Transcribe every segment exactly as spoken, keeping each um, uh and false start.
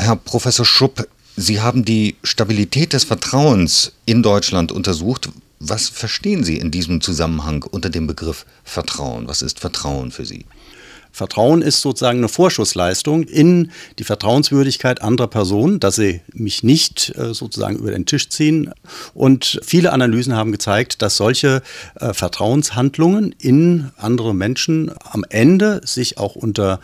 Herr Professor Schupp, Sie haben die Stabilität des Vertrauens in Deutschland untersucht. Was verstehen Sie in diesem Zusammenhang unter dem Begriff Vertrauen? Was ist Vertrauen für Sie? Vertrauen ist sozusagen eine Vorschussleistung in die Vertrauenswürdigkeit anderer Personen, dass sie mich nicht äh, sozusagen über den Tisch ziehen. Und viele Analysen haben gezeigt, dass solche äh, Vertrauenshandlungen in andere Menschen am Ende sich auch unter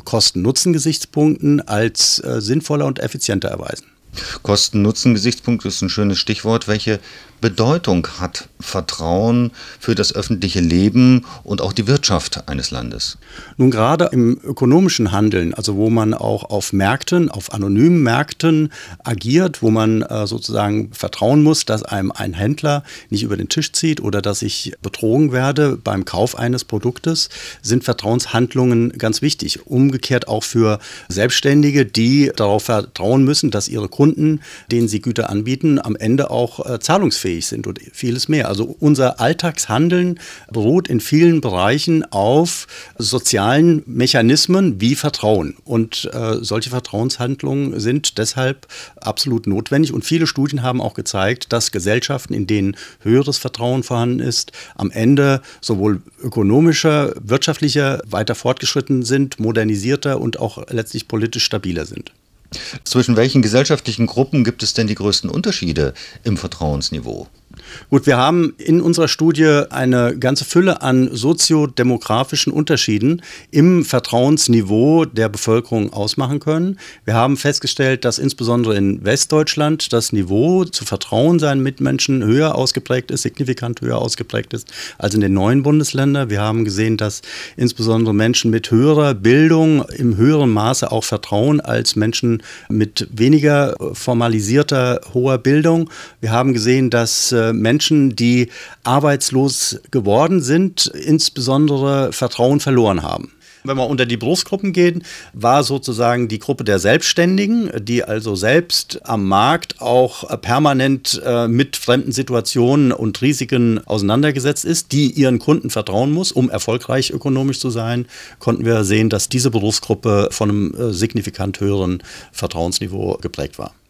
Kosten-Nutzen-Gesichtspunkten als äh, sinnvoller und effizienter erweisen. Kosten-Nutzen-Gesichtspunkt ist ein schönes Stichwort. Welche Bedeutung hat Vertrauen für das öffentliche Leben und auch die Wirtschaft eines Landes? Nun, gerade im ökonomischen Handeln, also wo man auch auf Märkten, auf anonymen Märkten agiert, wo man äh, sozusagen vertrauen muss, dass einem ein Händler nicht über den Tisch zieht oder dass ich betrogen werde beim Kauf eines Produktes, sind Vertrauenshandlungen ganz wichtig. Umgekehrt auch für Selbstständige, die darauf vertrauen müssen, dass ihre Kunden, denen sie Güter anbieten, am Ende auch äh, zahlungsfähig sind und vieles mehr. Also unser Alltagshandeln beruht in vielen Bereichen auf sozialen Mechanismen wie Vertrauen. Und äh, solche Vertrauenshandlungen sind deshalb absolut notwendig. Und viele Studien haben auch gezeigt, dass Gesellschaften, in denen höheres Vertrauen vorhanden ist, am Ende sowohl ökonomischer, wirtschaftlicher weiter fortgeschritten sind, modernisierter und auch letztlich politisch stabiler sind. Zwischen welchen gesellschaftlichen Gruppen gibt es denn die größten Unterschiede im Vertrauensniveau? Gut, wir haben in unserer Studie eine ganze Fülle an soziodemografischen Unterschieden im Vertrauensniveau der Bevölkerung ausmachen können. Wir haben festgestellt, dass insbesondere in Westdeutschland das Niveau zu Vertrauen seinen Mitmenschen höher ausgeprägt ist, signifikant höher ausgeprägt ist als in den neuen Bundesländern. Wir haben gesehen, dass insbesondere Menschen mit höherer Bildung im höheren Maße auch vertrauen als Menschen mit weniger formalisierter hoher Bildung. Wir haben gesehen, dass Menschen, die arbeitslos geworden sind, insbesondere Vertrauen verloren haben. Wenn wir unter die Berufsgruppen gehen, war sozusagen die Gruppe der Selbstständigen, die also selbst am Markt auch permanent äh, mit fremden Situationen und Risiken auseinandergesetzt ist, die ihren Kunden vertrauen muss, um erfolgreich ökonomisch zu sein, konnten wir sehen, dass diese Berufsgruppe von einem äh, signifikant höheren Vertrauensniveau geprägt war.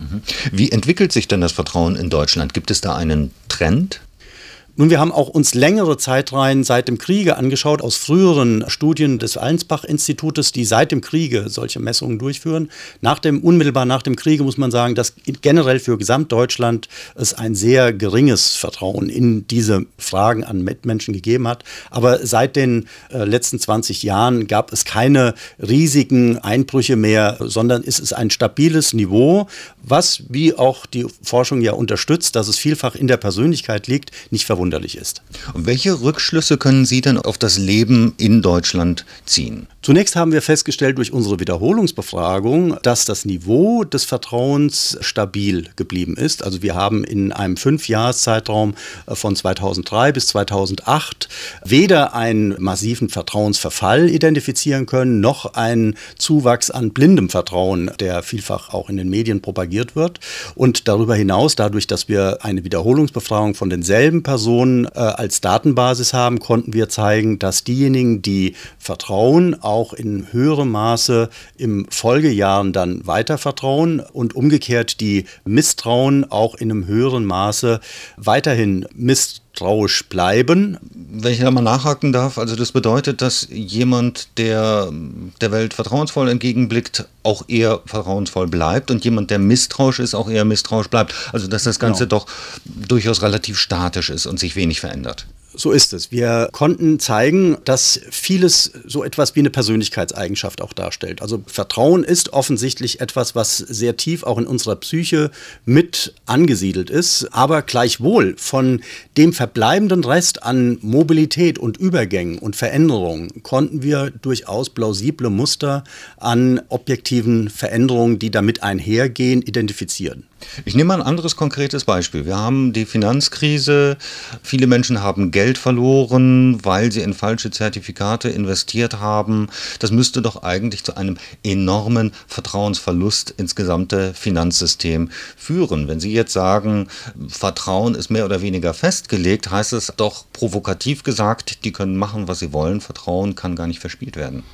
Wie entwickelt sich denn das Vertrauen in Deutschland? Gibt es da einen Trend? Nun, wir haben auch uns längere Zeitreihen seit dem Kriege angeschaut, aus früheren Studien des Allensbach-Institutes, die seit dem Kriege solche Messungen durchführen. Nach dem, unmittelbar nach dem Kriege muss man sagen, dass generell für Gesamtdeutschland es ein sehr geringes Vertrauen in diese Fragen an Mitmenschen gegeben hat. Aber seit den äh, letzten zwanzig Jahren gab es keine riesigen Einbrüche mehr, sondern es ist ein stabiles Niveau, was, wie auch die Forschung ja unterstützt, dass es vielfach in der Persönlichkeit liegt, nicht verwunderlich ist. Und welche Rückschlüsse können Sie denn auf das Leben in Deutschland ziehen? Zunächst haben wir festgestellt durch unsere Wiederholungsbefragung, dass das Niveau des Vertrauens stabil geblieben ist. Also wir haben in einem Fünfjahreszeitraum von zweitausenddrei bis zweitausendacht weder einen massiven Vertrauensverfall identifizieren können, noch einen Zuwachs an blindem Vertrauen, der vielfach auch in den Medien propagiert wird. Und darüber hinaus, dadurch, dass wir eine Wiederholungsbefragung von denselben Personen äh, als Datenbasis haben, konnten wir zeigen, dass diejenigen, die Vertrauen, auch in höherem Maße im Folgejahren dann weiter vertrauen und umgekehrt die Misstrauen auch in einem höheren Maße weiterhin misstrauisch bleiben. Wenn ich da mal nachhaken darf, also das bedeutet, dass jemand, der der Welt vertrauensvoll entgegenblickt, auch eher vertrauensvoll bleibt und jemand, der misstrauisch ist, auch eher misstrauisch bleibt. Also dass das Ganze genau. doch durchaus relativ statisch ist und sich wenig verändert. So ist es. Wir konnten zeigen, dass vieles so etwas wie eine Persönlichkeitseigenschaft auch darstellt. Also Vertrauen ist offensichtlich etwas, was sehr tief auch in unserer Psyche mit angesiedelt ist, aber gleichwohl von dem verbleibenden Rest an Mobilität und Übergängen und Veränderungen konnten wir durchaus plausible Muster an objektiven Veränderungen, die damit einhergehen, identifizieren. Ich nehme mal ein anderes konkretes Beispiel. Wir haben die Finanzkrise. Viele Menschen haben Geld verloren, weil sie in falsche Zertifikate investiert haben. Das müsste doch eigentlich zu einem enormen Vertrauensverlust ins gesamte Finanzsystem führen. Wenn Sie jetzt sagen, Vertrauen ist mehr oder weniger festgelegt, heißt es doch provokativ gesagt, die können machen, was sie wollen. Vertrauen kann gar nicht verspielt werden.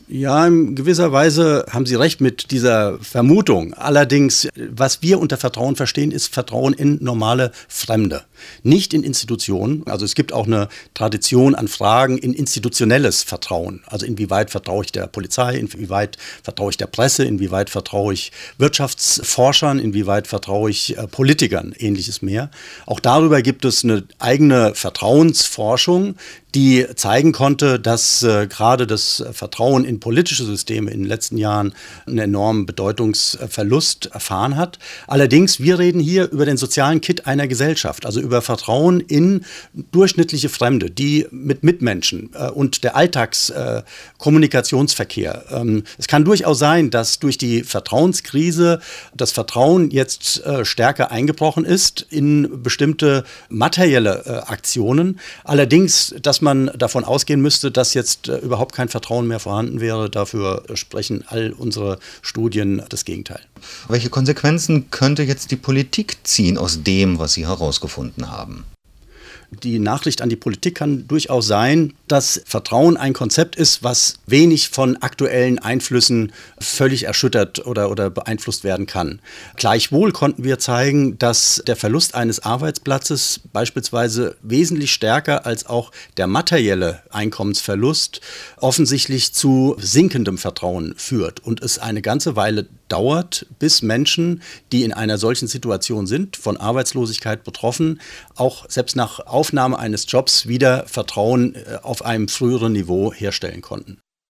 Ja, in gewisser Weise haben Sie recht mit dieser Vermutung. Allerdings, was wir unter Vertrauen verstehen, ist Vertrauen in normale Fremde, nicht in Institutionen. Also es gibt auch eine Tradition an Fragen in institutionelles Vertrauen. Also inwieweit vertraue ich der Polizei, inwieweit vertraue ich der Presse, inwieweit vertraue ich Wirtschaftsforschern, inwieweit vertraue ich äh, Politikern, ähnliches mehr. Auch darüber gibt es eine eigene Vertrauensforschung, die zeigen konnte, dass äh, gerade das Vertrauen in politische Systeme in den letzten Jahren einen enormen Bedeutungsverlust erfahren hat. Allerdings, wir reden hier über den sozialen Kit einer Gesellschaft, also über Vertrauen in durchschnittliche Fremde, die mit Mitmenschen äh, und der Alltagskommunikationsverkehr. Äh, ähm, es kann durchaus sein, dass durch die Vertrauenskrise das Vertrauen jetzt äh, stärker eingebrochen ist in bestimmte materielle äh, Aktionen. Allerdings, dass man davon ausgehen müsste, dass jetzt äh, überhaupt kein Vertrauen mehr vorhanden wäre. Dafür sprechen all unsere Studien das Gegenteil. Welche Konsequenzen könnte jetzt die Politik ziehen aus dem, was Sie herausgefunden haben? Die Nachricht an die Politik kann durchaus sein, dass Vertrauen ein Konzept ist, was wenig von aktuellen Einflüssen völlig erschüttert oder, oder beeinflusst werden kann. Gleichwohl konnten wir zeigen, dass der Verlust eines Arbeitsplatzes beispielsweise wesentlich stärker als auch der materielle Einkommensverlust offensichtlich zu sinkendem Vertrauen führt und es eine ganze Weile dauert, bis Menschen, die in einer solchen Situation sind, von Arbeitslosigkeit betroffen, auch selbst nach Aufnahme eines Jobs wieder Vertrauen auf einem früheren Niveau herstellen konnten.